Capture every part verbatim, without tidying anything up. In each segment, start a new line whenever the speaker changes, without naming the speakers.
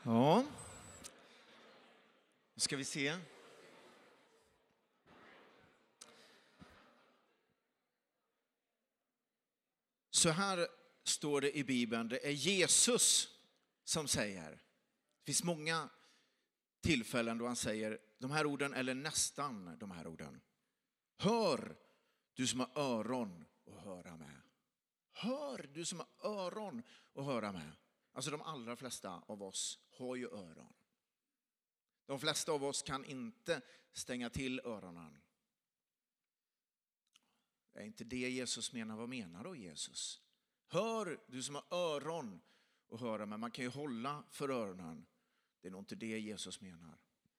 Ja, nu ska vi se. Så här står det i Bibeln, det är Jesus som säger. Det finns många tillfällen då han säger de här orden, eller nästan de här orden. Hör, du som har öron och höra med. Hör, du som har öron och höra med. Alltså de allra flesta av oss har ju öron. De flesta av oss kan inte stänga till öronen. Det är inte det Jesus menar. Vad menar då Jesus? Hör, du som har öron och höra med. Man kan ju hålla för öronen. Det är nog inte det Jesus menar.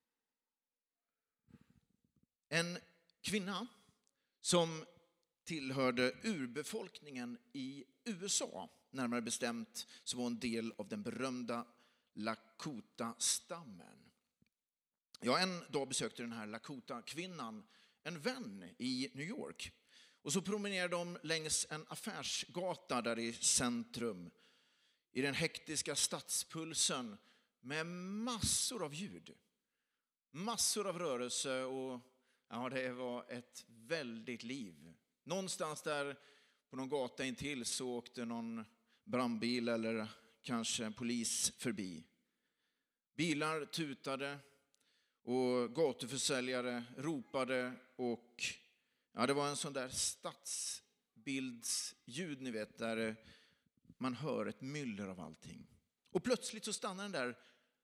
En kvinna som tillhörde urbefolkningen i U S A, närmare bestämt så var en del av den berömda Lakota-stammen. Ja, en dag besökte den här Lakota-kvinnan en vän i New York. Och så promenerade de längs en affärsgata där i centrum, i den hektiska stadspulsen med massor av ljud. Massor av rörelse och ja, det var ett väldigt liv. Någonstans där på någon gata intill så åkte någon brandbil eller kanske en polis förbi. Bilar tutade och gatuförsäljare ropade och ja, det var en sån där stadsbildsljud, ni vet, där man hör ett myller av allting. Och plötsligt så stannar den där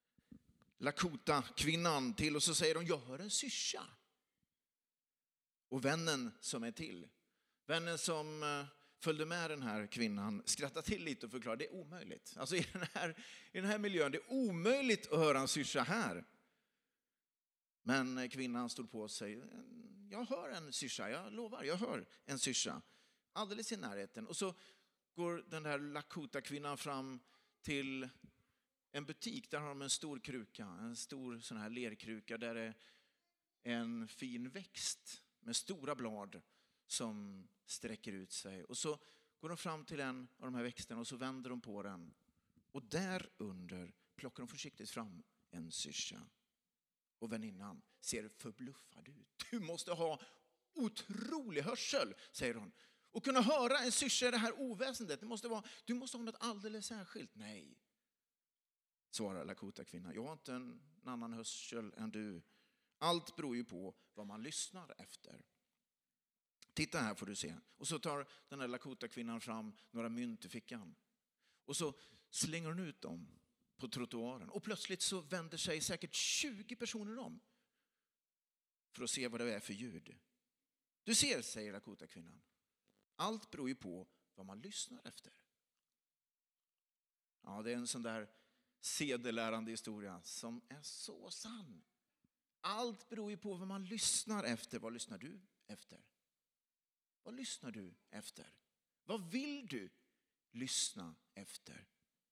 Lakota-kvinnan till och så säger de, jag hör en syrsa. Och vännen som är till, vännen som följde med den här kvinnan skrattar till lite och förklarar, det är omöjligt. Alltså i den här, i den här miljön, det är omöjligt att höra en syrsa här. Men kvinnan stod på sig, jag hör en syrsa, jag lovar, jag hör en syrsa. Alldeles i närheten. Och så går den där Lakota-kvinnan fram till en butik, där har de en stor kruka, en stor sån här lerkruka där det är en fin växt med stora blad som sträcker ut sig. Och så går de fram till en av de här växterna och så vänder de på den. Och där under plockar de försiktigt fram en syrsa. Och väninnan ser förbluffad ut. Du måste ha otrolig hörsel, säger hon. Och kunna höra en syrsa i det här oväsendet. Det måste vara, du måste ha något alldeles särskilt. Nej, svarar Lakota-kvinnan. Jag har inte en annan hörsel än du. Allt beror ju på vad man lyssnar efter. Titta här får du se. Och så tar den där Lakota-kvinnan fram några mynt i fickan. Och så slänger hon ut dem på trottoaren. Och plötsligt så vänder sig säkert tjugo personer om för att se vad det är för ljud. Du ser, säger Lakota-kvinnan. Allt beror ju på vad man lyssnar efter. Ja, det är en sån där sedelärande historia som är så sann. Allt beror ju på vad man lyssnar efter. Vad lyssnar du efter? Vad lyssnar du efter? Vad vill du lyssna efter?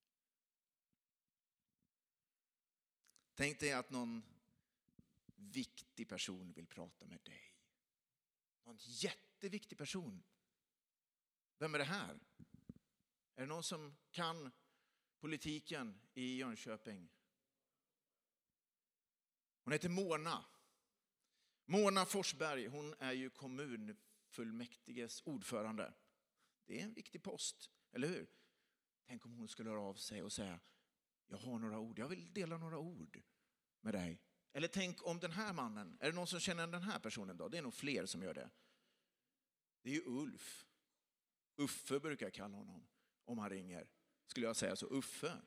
Tänk dig att någon viktig person vill prata med dig. Någon jätteviktig person. Vem är det här? Är det någon som kan politiken i Jönköping? Hon heter Mona. Mona Forsberg, hon är ju kommunfullmäktiges ordförande. Det är en viktig post, eller hur? Tänk om hon skulle höra av sig och säga, jag har några ord, jag vill dela några ord med dig. Eller tänk om den här mannen, är det någon som känner den här personen då? Det är nog fler som gör det. Det är ju Ulf. Uffe brukar jag kalla honom om han ringer. Skulle jag säga så, Uffe.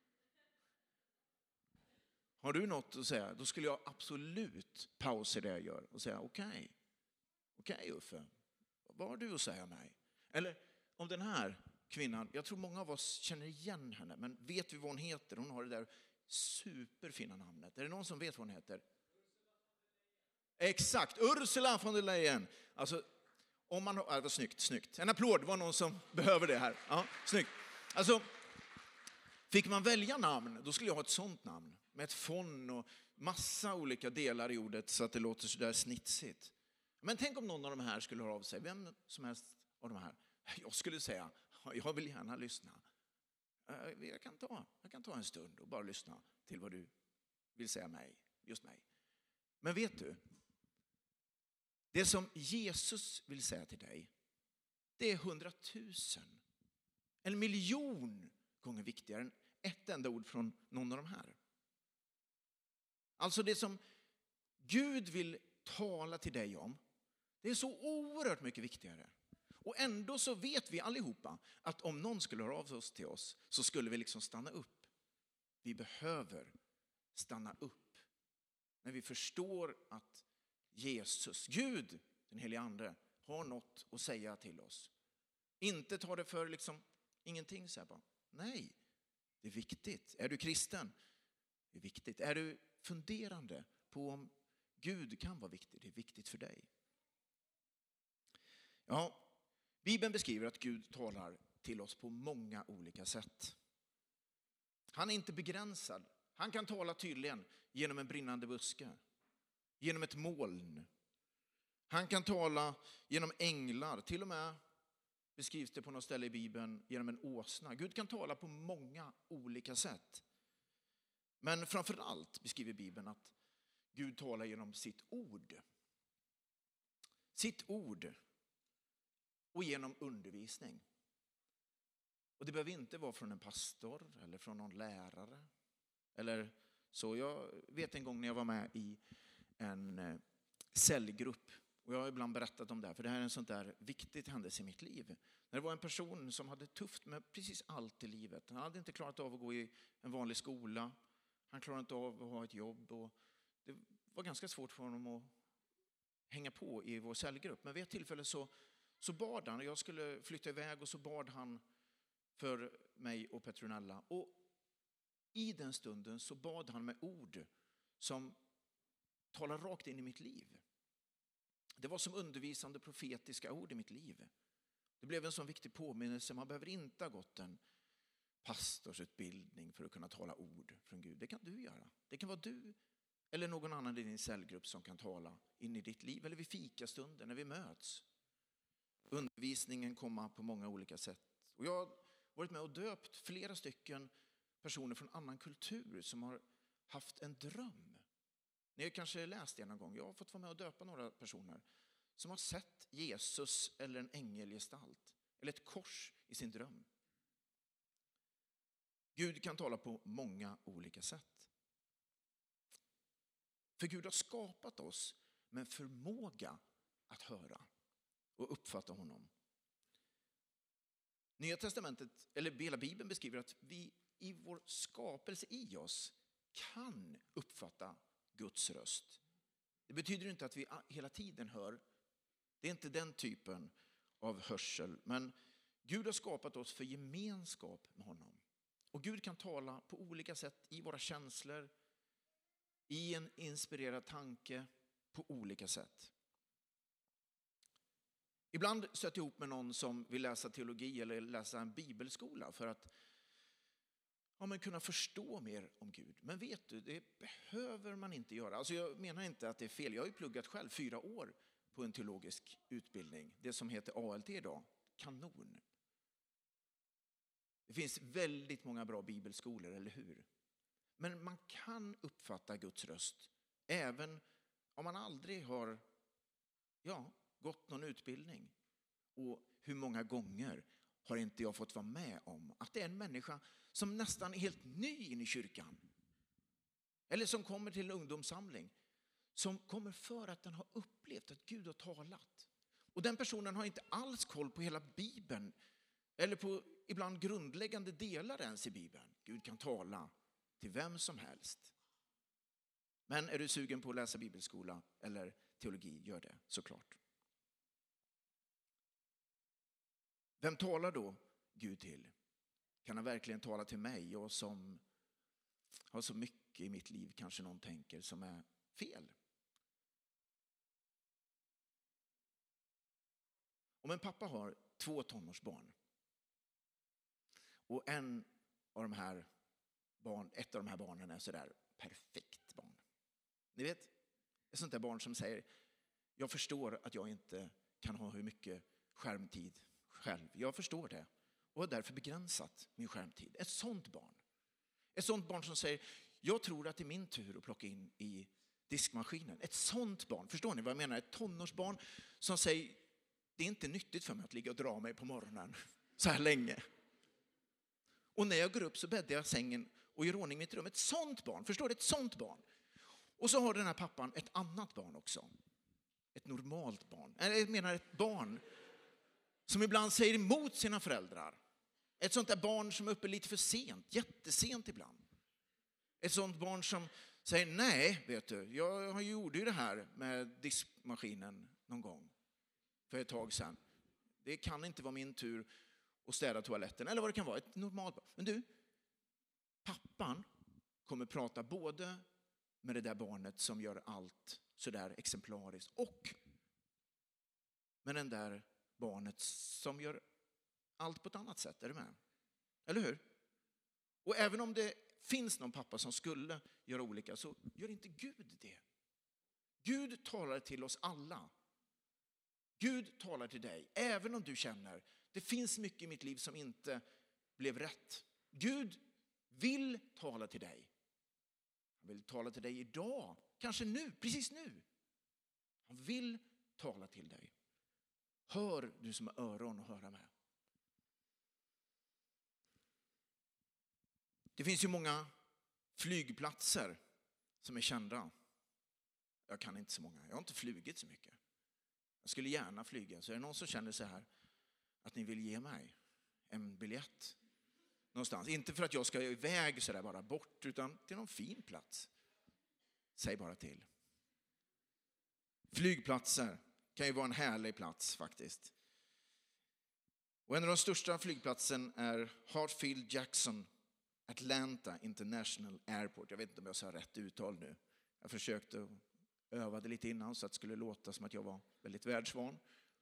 Har du något att säga? Då skulle jag absolut pausa det jag gör och säga okej. Okay. Okej okay, Uffe. Vad har du att säga mig? Eller om den här kvinnan, jag tror många av oss känner igen henne, men vet vi vad hon heter? Hon har det där superfina namnet. Är det någon som vet vad hon heter? Exakt, Ursula von der Leyen. Alltså, om man har, det var snyggt, snyggt. En applåd, det var någon som behöver det här. Ja, snyggt. Alltså, fick man välja namn, då skulle jag ha ett sånt namn. Med ett fon och massa olika delar i ordet så att det låter så där snitsigt. Men tänk om någon av de här skulle höra av sig. Vem som helst av de här. Jag skulle säga, jag vill gärna lyssna. Jag kan ta, jag kan ta en stund och bara lyssna till vad du vill säga mig, just mig. Men vet du, det som Jesus vill säga till dig, det är hundratusen, en miljon gånger viktigare än ett enda ord från någon av de här. Alltså det som Gud vill tala till dig om, det är så oerhört mycket viktigare. Och ändå så vet vi allihopa att om någon skulle höra av oss till oss så skulle vi liksom stanna upp. Vi behöver stanna upp när vi förstår att Jesus, Gud, den helige ande, har något att säga till oss. Inte ta det för liksom ingenting så här bara. Nej, det är viktigt. Är du kristen? Det är viktigt. Är du funderande på om Gud kan vara viktig? Det är viktigt för dig. Ja, Bibeln beskriver att Gud talar till oss på många olika sätt. Han är inte begränsad. Han kan tala tydligen genom en brinnande buske, genom ett moln. Han kan tala genom änglar, till och med beskrivs det på något ställe i Bibeln genom en åsna. Gud kan tala på många olika sätt. Men framför allt beskriver Bibeln att Gud talar genom sitt ord. Sitt ord och genom undervisning. Och det behöver inte vara från en pastor eller från någon lärare. Eller så. Jag vet en gång när jag var med i en cellgrupp. Och jag har ibland berättat om det här, för det här är en sån där viktigt händelse i mitt liv. När det var en person som hade tufft med precis allt i livet. Han hade inte klarat av att gå i en vanlig skola. Han klarade inte av att ha ett jobb. Och det var ganska svårt för honom att hänga på i vår cellgrupp. Men vid ett tillfälle så, så bad han. Jag skulle flytta iväg och så bad han för mig och Petronella. Och i den stunden så bad han med ord som talar rakt in i mitt liv. Det var som undervisande profetiska ord i mitt liv. Det blev en sån viktig påminnelse. Man behöver inte ha gått en pastorsutbildning för att kunna tala ord från Gud. Det kan du göra. Det kan vara du eller någon annan i din cellgrupp som kan tala in i ditt liv. Eller vid fikastunden när vi möts. Undervisningen kommer på många olika sätt. Och jag har varit med och döpt flera stycken personer från annan kultur som har haft en dröm. Ni har kanske läst det någon gång. Jag har fått vara med och döpa några personer som har sett Jesus eller en ängelgestalt eller ett kors i sin dröm. Gud kan tala på många olika sätt. För Gud har skapat oss med en förmåga att höra och uppfatta honom. Nya testamentet, eller hela Bibeln beskriver att vi i vår skapelse i oss kan uppfatta Guds röst. Det betyder inte att vi hela tiden hör. Det är inte den typen av hörsel. Men Gud har skapat oss för gemenskap med honom. Och Gud kan tala på olika sätt i våra känslor, i en inspirerad tanke, på olika sätt. Ibland stöter jag ihop med någon som vill läsa teologi eller läsa en bibelskola för att ja, men kunna förstå mer om Gud. Men vet du, det behöver man inte göra. Alltså jag menar inte att det är fel. Jag har ju pluggat själv fyra år på en teologisk utbildning. Det som heter A L T idag. Kanon. Det finns väldigt många bra bibelskolor, eller hur? Men man kan uppfatta Guds röst även om man aldrig har ja, gått någon utbildning. Och hur många gånger har inte jag fått vara med om att det är en människa som nästan är helt ny in i kyrkan. Eller som kommer till en ungdomssamling. Som kommer för att den har upplevt att Gud har talat. Och den personen har inte alls koll på hela Bibeln. Eller på ibland grundläggande delar ens i Bibeln. Gud kan tala till vem som helst. Men är du sugen på att läsa bibelskola eller teologi, gör det såklart. Vem talar då Gud till? Kan han verkligen tala till mig? Jag som har så mycket i mitt liv, kanske någon tänker, som är fel. Om en pappa har två tonårsbarn och en av de här barn, ett av de här barnen är sådär perfekt barn. Ni vet, ett sånt där barn som säger jag förstår att jag inte kan ha hur mycket skärmtid själv. Jag förstår det. och har därför begränsat min skärmtid. Ett sånt barn. Ett sånt barn som säger, jag tror att det är min tur att plocka in i diskmaskinen. Ett sånt barn, förstår ni vad jag menar? Ett tonårsbarn som säger, det är inte nyttigt för mig att ligga och dra mig på morgonen så här länge. Och när jag går upp så bäddar jag sängen och gör ordning mitt rum. Ett sånt barn, förstår du? Ett sånt barn. Och så har den här pappan ett annat barn också. Ett normalt barn. Eller jag menar ett barn som ibland säger emot sina föräldrar. Ett sånt där barn som är uppe lite för sent, jättesent ibland. Ett sånt barn som säger, nej, vet du, jag gjorde ju det här med diskmaskinen någon gång för ett tag sedan. Det kan inte vara min tur att städa toaletten, eller vad det kan vara, ett normalt barn. Men du, pappan kommer prata både med det där barnet som gör allt sådär exemplariskt och med den där barnet som gör allt på ett annat sätt. Är du med? Eller hur? Och även om det finns någon pappa som skulle göra olika, så gör inte Gud det. Gud talar till oss alla. Gud talar till dig, även om du känner det finns mycket i mitt liv som inte blev rätt. Gud vill tala till dig. Han vill tala till dig idag, kanske nu, precis nu. Han vill tala till dig. Hör du som har öron att höra med. Det finns ju många flygplatser som är kända. Jag kan inte så många. Jag har inte flugit så mycket. Jag skulle gärna flyga. Så är det någon som känner så här att ni vill ge mig en biljett någonstans. Inte för att jag ska iväg så där bara bort, utan till någon fin plats. Säg bara till. Flygplatser kan ju vara en härlig plats faktiskt. Och en av de största flygplatsen är Hartsfield Jackson Atlanta International Airport. Jag vet inte om jag sa rätt uttal nu. Jag försökte övade lite innan så att det skulle låta som att jag var väldigt världsvan.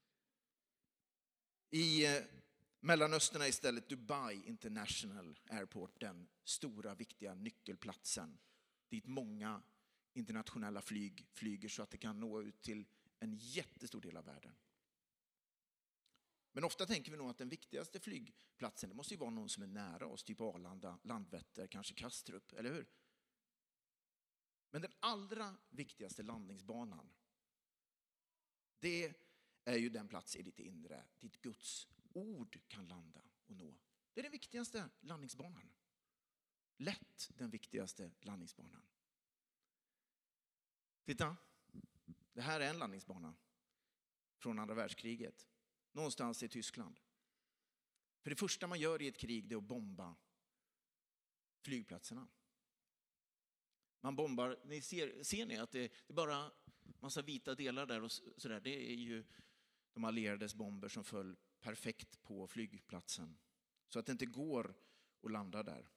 I Mellanöstern är istället Dubai International Airport den stora viktiga nyckelplatsen dit många internationella flyg flyger så att det kan nå ut till en jättestor del av världen. Men ofta tänker vi nog att den viktigaste flygplatsen det måste ju vara någon som är nära oss, typ Arlanda, Landvetter, kanske Kastrup, eller hur? Men den allra viktigaste landningsbanan, det är ju den plats i ditt inre dit Guds ord kan landa och nå. Det är den viktigaste landningsbanan. Lätt den viktigaste landningsbanan. Titta, det här är en landningsbana från andra världskriget. Någonstans i Tyskland. För det första man gör i ett krig det är att bomba flygplatserna. Man bombar, ni ser, ser ni att det är bara massa vita delar där och sådär. Det är ju de allierades bomber som föll perfekt på flygplatsen. Så att det inte går att landa där.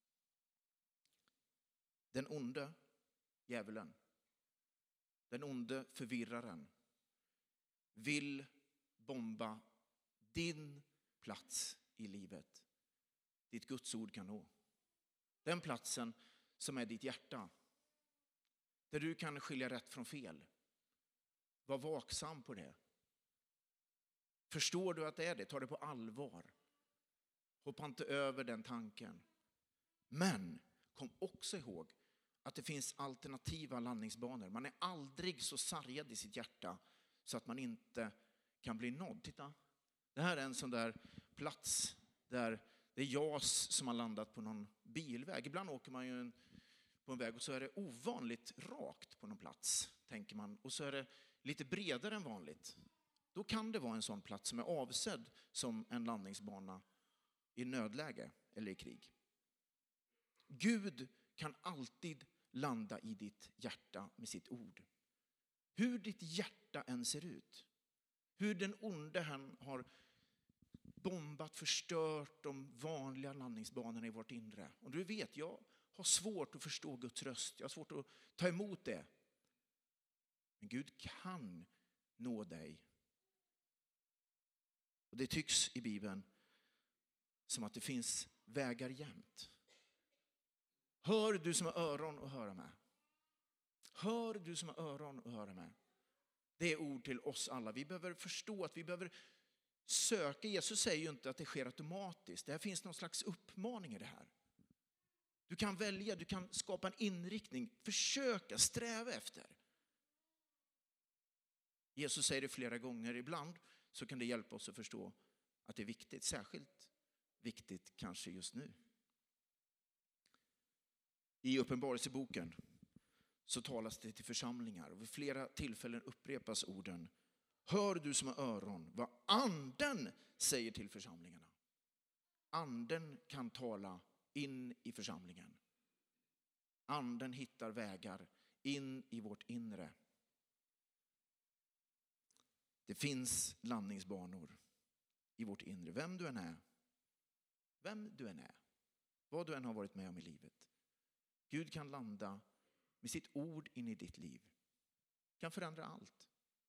Den onde djävulen, den onde förvirraren vill bomba din plats i livet. Ditt Guds ord kan nå. Den platsen som är ditt hjärta. Där du kan skilja rätt från fel. Var vaksam på det. Förstår du att det är det? Ta det på allvar. Hoppa inte över den tanken. Men kom också ihåg att det finns alternativa landningsbanor. Man är aldrig så sargad i sitt hjärta så att man inte kan bli nådd. Titta, det här är en sån där plats där det är jas som har landat på någon bilväg. Ibland åker man ju en, på en väg och så är det ovanligt rakt på någon plats, tänker man. Och så är det lite bredare än vanligt. Då kan det vara en sån plats som är avsedd som en landningsbana i nödläge eller i krig. Gud kan alltid landa i ditt hjärta med sitt ord. Hur ditt hjärta än ser ut. Hur den onde han har bombat, förstört de vanliga landningsbanorna i vårt inre. Och du vet, jag har svårt att förstå Guds röst. Jag har svårt att ta emot det. Men Gud kan nå dig. Och det tycks i Bibeln som att det finns vägar jämt. Hör du som har öron att höra med. Hör du som har öron att höra med. Det är ord till oss alla. Vi behöver förstå att vi behöver söka. Jesus säger ju inte att det sker automatiskt. Det här finns någon slags uppmaning i det här. Du kan välja, du kan skapa en inriktning, försöka, sträva efter. Jesus säger det flera gånger. Ibland så kan det hjälpa oss att förstå att det är viktigt, särskilt viktigt kanske just nu. I Uppenbarelseboken så talas det till församlingar och vid flera tillfällen upprepas orden: hör du som har öron vad anden säger till församlingarna. Anden kan tala in i församlingen. Anden hittar vägar in i vårt inre. Det finns landningsbanor i vårt inre. Vem du än är, vem du än är, vad du än har varit med om i livet. Gud kan landa med sitt ord in i ditt liv. Kan förändra allt.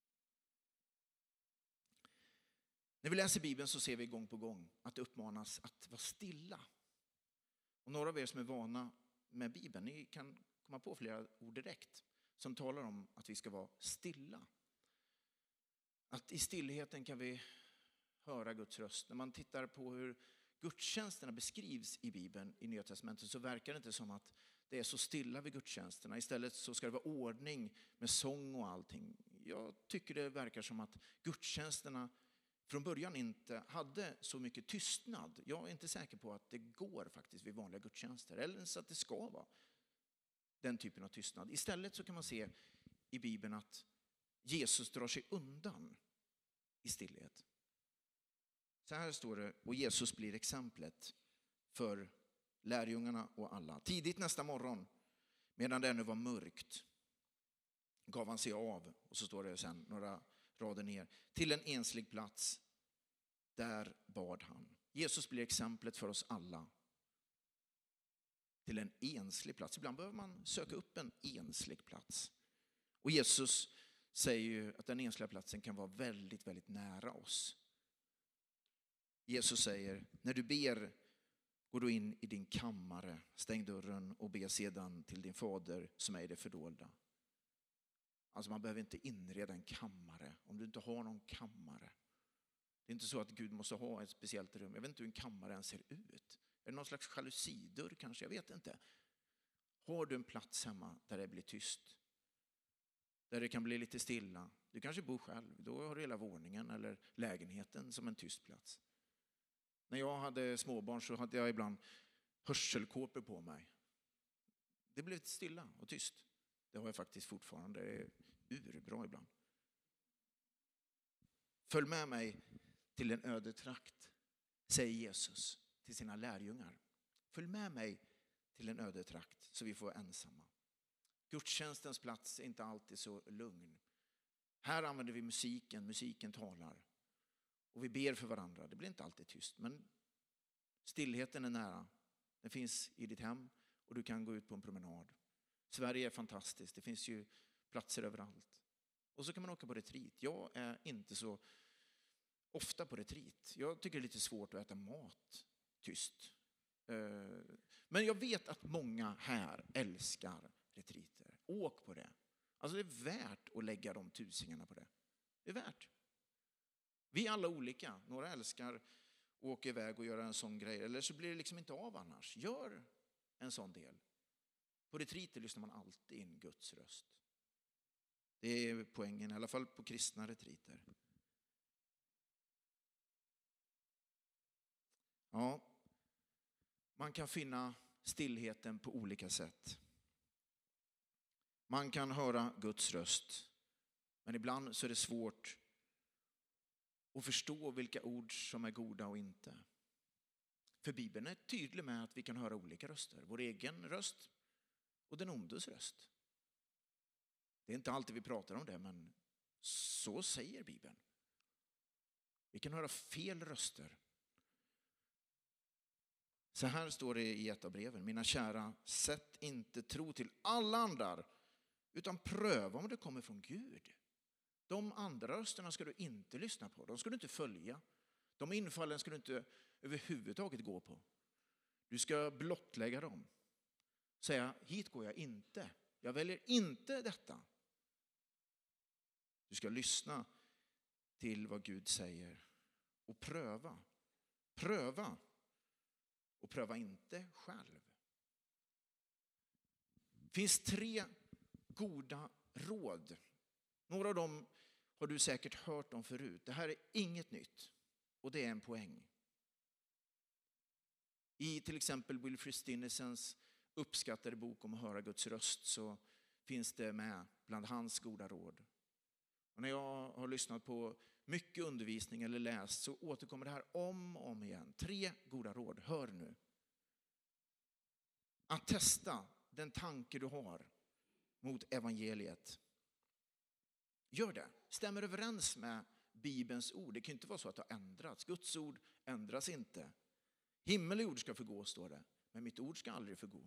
När vi läser Bibeln så ser vi gång på gång att det uppmanas att vara stilla. Och några av er som är vana med Bibeln, ni kan komma på flera ord direkt som talar om att vi ska vara stilla. Att i stillheten kan vi höra Guds röst. När man tittar på hur gudstjänsterna beskrivs i Bibeln i Nya testamentet så verkar det inte som att det är så stilla vid gudstjänsterna. Istället så ska det vara ordning med sång och allting. Jag tycker det verkar som att gudstjänsterna från början inte hade så mycket tystnad. Jag är inte säker på att det går faktiskt vid vanliga gudstjänster. Eller ens att det ska vara den typen av tystnad. Istället så kan man se i Bibeln att Jesus drar sig undan i stillhet. Så här står det, och Jesus blir exemplet för lärjungarna och alla. Tidigt nästa morgon, medan det ännu var mörkt, gav han sig av, och så står det sen några rader ner, till en enslig plats. Där bad han. Jesus blir exemplet för oss alla. Till en enslig plats. Ibland behöver man söka upp en enslig plats. Och Jesus säger ju att den ensliga platsen kan vara väldigt, väldigt nära oss. Jesus säger, när du ber, gå då in i din kammare, stäng dörren och be sedan till din fader som är i det fördolda. Alltså man behöver inte inreda en kammare om du inte har någon kammare. Det är inte så att Gud måste ha ett speciellt rum. Jag vet inte hur en kammare ens ser ut. Är det någon slags jalusidörr kanske? Jag vet inte. Har du en plats hemma där det blir tyst? Där det kan bli lite stilla. Du kanske bor själv. Då har du hela våningen eller lägenheten som en tyst plats. När jag hade småbarn så hade jag ibland hörselkåpor på mig. Det blev stilla och tyst. Det har jag faktiskt fortfarande. Det är urbra ibland. Följ med mig till en öde trakt, säger Jesus till sina lärjungar. Följ med mig till en öde trakt så vi får vara ensamma. Gudstjänstens plats är inte alltid så lugn. Här använder vi musiken, musiken talar. Och vi ber för varandra. Det blir inte alltid tyst, men stillheten är nära. Den finns i ditt hem och du kan gå ut på en promenad. Sverige är fantastiskt. Det finns ju platser överallt. Och så kan man åka på retreat. Jag är inte så ofta på retreat. Jag tycker det är lite svårt att äta mat tyst. Men jag vet att många här älskar retreater. Åk på det. Alltså det är värt att lägga de tusingarna på det. Det är värt. Vi är alla olika. Några älskar att åka iväg och göra en sån grej. Eller så blir det liksom inte av annars. Gör en sån del. På retreater lyssnar man alltid in Guds röst. Det är poängen, i alla fall på kristna retreater. Ja, man kan finna stillheten på olika sätt. Man kan höra Guds röst. Men ibland så är det svårt att förstå vilka ord som är goda och inte. För Bibeln är tydlig med att vi kan höra olika röster. Vår egen röst och den ondes röst. Det är inte alltid vi pratar om det, men så säger Bibeln. Vi kan höra fel röster. Så här står det i ett av breven. Mina kära, sätt inte tro till alla andar, utan pröva om det kommer från Gud. De andra rösterna ska du inte lyssna på. De ska du inte följa. De infallen ska du inte överhuvudtaget gå på. Du ska blottlägga dem. Säga, hit går jag inte. Jag väljer inte detta. Du ska lyssna till vad Gud säger. och pröva. Pröva och pröva inte själv. Det finns tre goda råd. Några av dem har du säkert hört om förut. Det här är inget nytt och det är en poäng. I till exempel Wilfrid Stinnesons uppskattade bok om att höra Guds röst så finns det med bland hans goda råd. Och när jag har lyssnat på mycket undervisning eller läst så återkommer det här om och om igen. Tre goda råd, hör nu. Att testa den tanke du har mot evangeliet. Gör det. Stämmer överens med Bibelns ord. Det kan inte vara så att det har ändrats. Guds ord ändras inte. Himmel och jord ska förgå, står det. Men mitt ord ska aldrig förgå.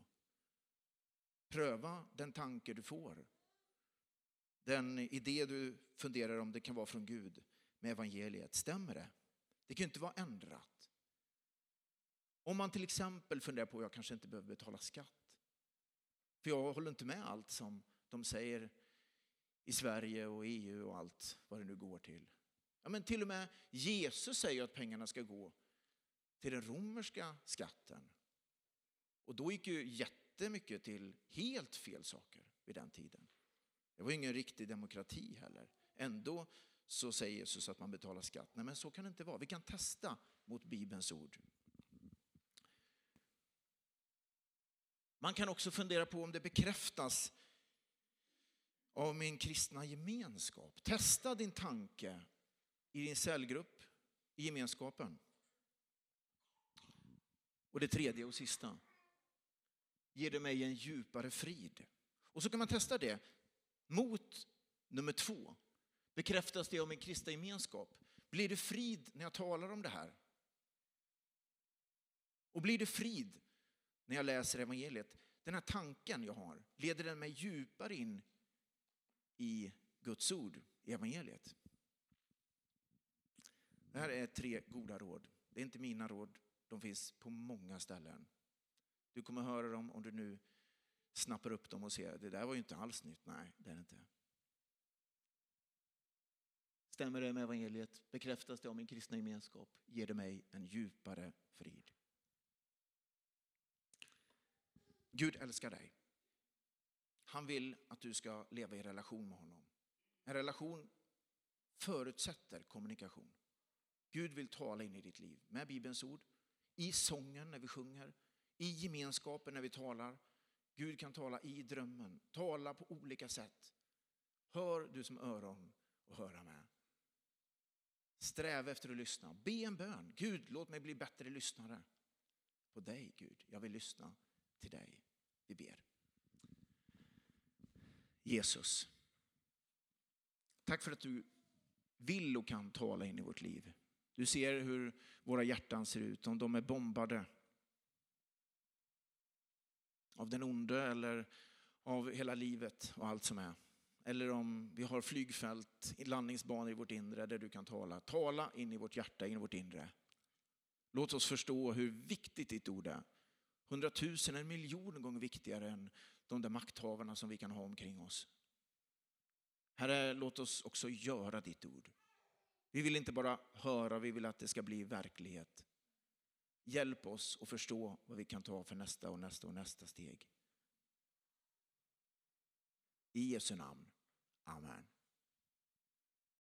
Pröva den tanke du får. Den idé du funderar om det kan vara från Gud med evangeliet. Stämmer det? Det kan inte vara ändrat. Om man till exempel funderar på att jag kanske inte behöver betala skatt. För jag håller inte med allt som de säger i Sverige och E U och allt vad det nu går till. Ja, men till och med Jesus säger att pengarna ska gå till den romerska skatten. Och då gick ju jättemycket till helt fel saker vid den tiden. Det var ingen riktig demokrati heller. Ändå så säger Jesus att man betalar skatt. Nej, men så kan det inte vara. Vi kan testa mot Bibelns ord. Man kan också fundera på om det bekräftas av min kristna gemenskap. Testa din tanke i din cellgrupp, i gemenskapen. Och det tredje och sista. Ger det mig en djupare frid? Och så kan man testa det mot nummer två. Bekräftas det av min kristna gemenskap? Blir det frid när jag talar om det här? Och blir det frid när jag läser evangeliet? Den här tanken jag har, leder den mig djupare in i Guds ord, i evangeliet? Det här är tre goda råd. Det är inte mina råd. De finns på många ställen. Du kommer höra dem om du nu snappar upp dem och ser det där var ju inte alls nytt. Nej, det är det inte. Stämmer det med evangeliet? Bekräftas det av min kristna gemenskap? Ger det mig en djupare frid? Gud älskar dig. Han vill att du ska leva i relation med honom. En relation förutsätter kommunikation. Gud vill tala in i ditt liv med Bibelns ord. I sången när vi sjunger. I gemenskapen när vi talar. Gud kan tala i drömmen. Tala på olika sätt. Hör du som öron och höra med. Sträva efter att lyssna. Be en bön. Gud, låt mig bli bättre lyssnare på dig, Gud. Jag vill lyssna till dig. Vi ber. Jesus, tack för att du vill och kan tala in i vårt liv. Du ser hur våra hjärtan ser ut, om de är bombade av den onde eller av hela livet och allt som är. Eller om vi har flygfält, landningsbanor i vårt inre där du kan tala. Tala in i vårt hjärta, in i vårt inre. Låt oss förstå hur viktigt ditt ord är. Hundratusen, en miljon gånger viktigare än de där makthavarna som vi kan ha omkring oss. Herre, låt oss också göra ditt ord. Vi vill inte bara höra, vi vill att det ska bli verklighet. Hjälp oss att förstå vad vi kan ta för nästa och nästa och nästa steg. I Jesu namn. Amen.